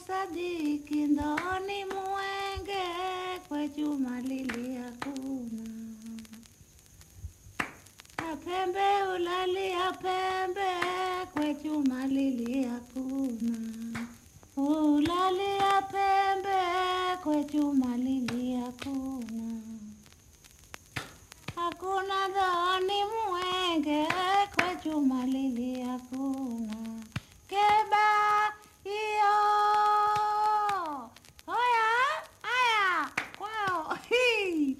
Sadiki ndoni mwenge kwetu malili hakuna. Apembe ulali apembe kwetu malili hakuna. Ulali apembe kwetu malili hakuna. Hakuna ndoni mwenge kwetu malili hakuna. Keba iyo oya aya kwao hii